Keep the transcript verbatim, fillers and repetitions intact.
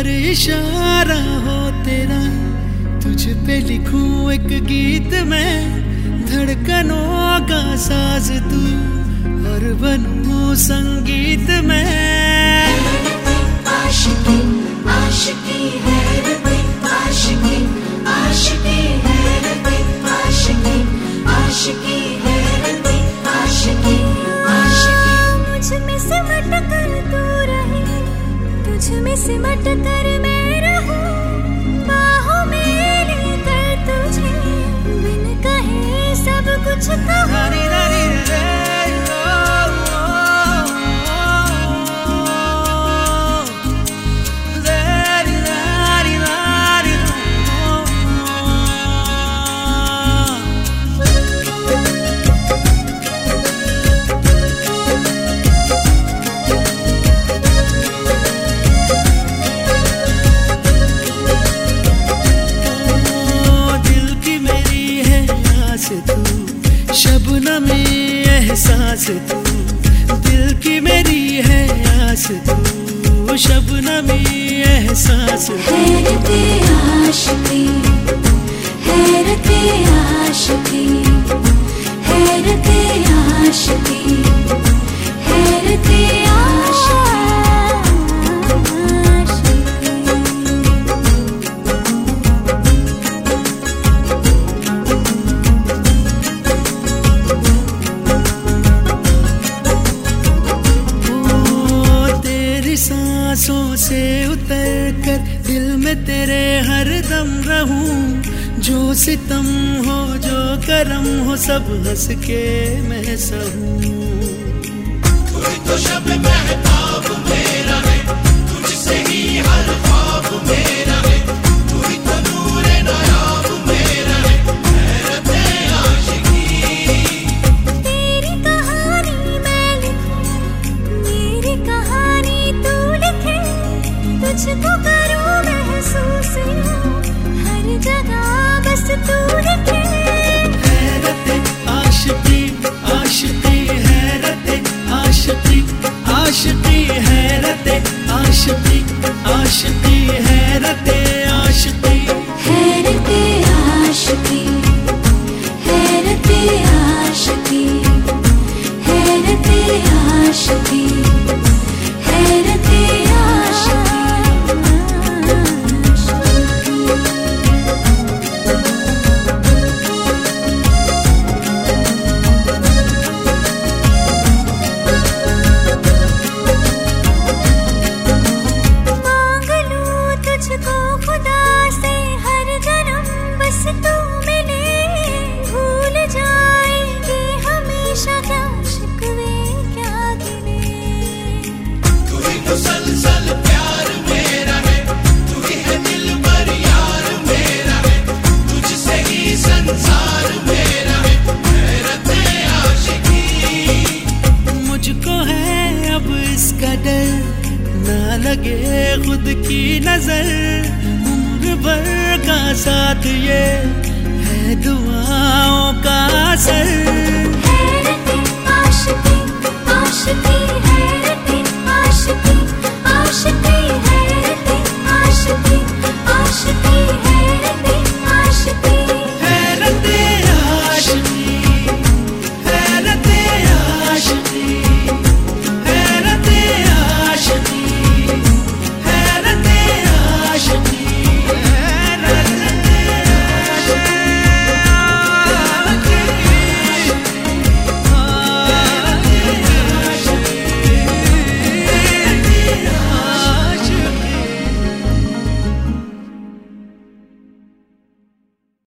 हर इशारा हो तेरा, तुझ पे लिखूं एक गीत मैं, धड़कनों का साज तू और बनूं संगीत में। आशिकी आशिकी हैरते आशिकी आशिकी हैरते आशिकी आशिकी हैरते आशिकी आशिकी। मुझ में सिमट कर तू रहे, तुझ में सिमट कर मैं रहूं, बाहों में लेकर तुझे बिन कहे सब कुछ कहूं। शबनम एहसास तू, दिल की मेरी है आस तू, शबनम एहसास तू। हैरते आशिकी हैरते आशिकी हैरते आशिकी हैरते आशिकी। सांसों से उतर कर दिल में तेरे हर दम रहूं, जो सितम हो जो करम हो सब हंस के मैं सहूं। तू ही तो शब महताब मेरा है, तुझसे ही हर ख्वाब मेरा है, तू ही तो नूरे नायाब मेरा है, हैरते आशिकी। तेरी कहानी मैं लिखूं, मेरी कहानी तू लिखे, तुझको करूं महसूस हर जगह बस तू लिखे। हैरते आशिकी आशिकी हैरते आशिकी आशिकी हैरते आशिकी आशिकी हैरते आशिकी। हैरते आशिकी हैरते आशिकी हैरते आशिकी हैरते आशिकी। मांग लूं तुझको खुदा से हर जन्म बस तू मिले, भूल जाएंगे हमेशा क्या शिकवे क्या गिले। तू ही मुसलसल प्यार मेरा है, तू ही है दिल पर यार मेरा है, तुझसे ही संसार मेरा है, हैरते आशिकी। मुझको है अब इसका डर, ना लगे खुद की नजर, उम्र भर का साथ ये है दुआओं का असर।